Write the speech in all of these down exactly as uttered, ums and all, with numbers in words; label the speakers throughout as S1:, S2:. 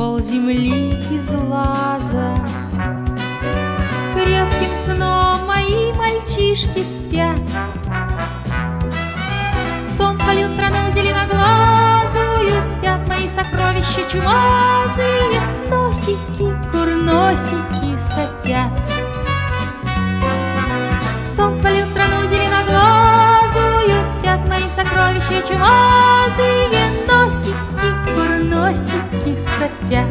S1: пол земли из лаза. Крепким сном мои мальчишки спят. Сон свалил страну зеленоглазую, спят мои сокровища чумазые, носики, курносики сопят. Сон свалил страну зеленоглазую, спят мои сокровища чумазые, носики, курносики сопят.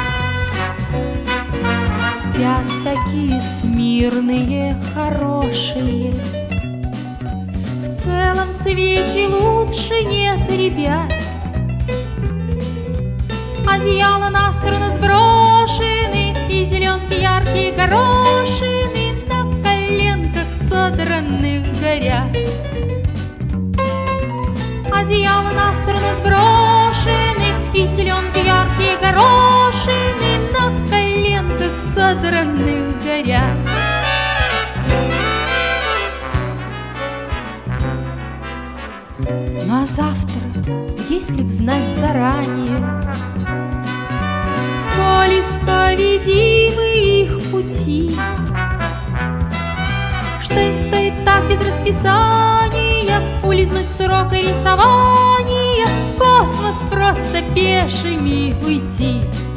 S1: Спят такие смирные, хорошие, в целом свете лучше нет ребят. Одеяла на сторону сброшены, и зеленки яркие горошины на коленках содранных горят. Одеяла на сторону сброшены, и зеленки яркие горошины на коленках содранных горят. Ну а завтра, если б знать заранее, сколь исповедимы их пути, что им стоит так без расписания улизнуть с урока рисования, в космос просто пешими уйти.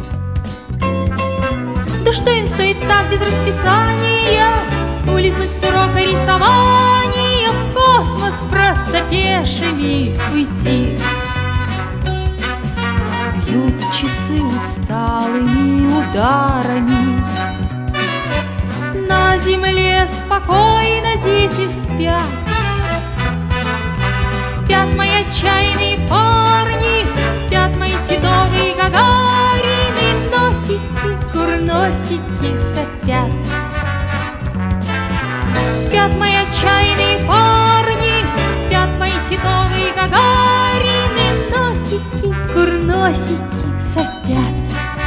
S1: Да что им стоит так без расписания улизнуть с урока рисования, в космос просто пешими уйти. Бьют часы усталыми ударами, на земле спокойно дети спят. Спят мои отчаянные парни, спят мои Титовы и Гагарины, носики, курносики сопят. Спят мои отчаянные парни, спят мои Титовы и Гагарины, носики, курносики сопят.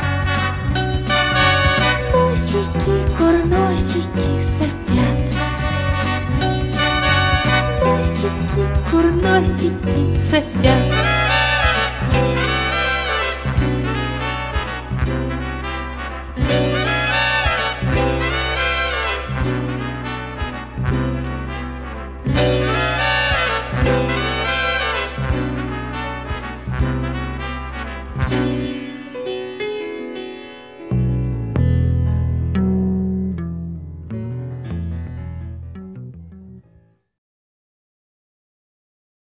S1: Носики, курносики сопят. Носики, курносики сопят.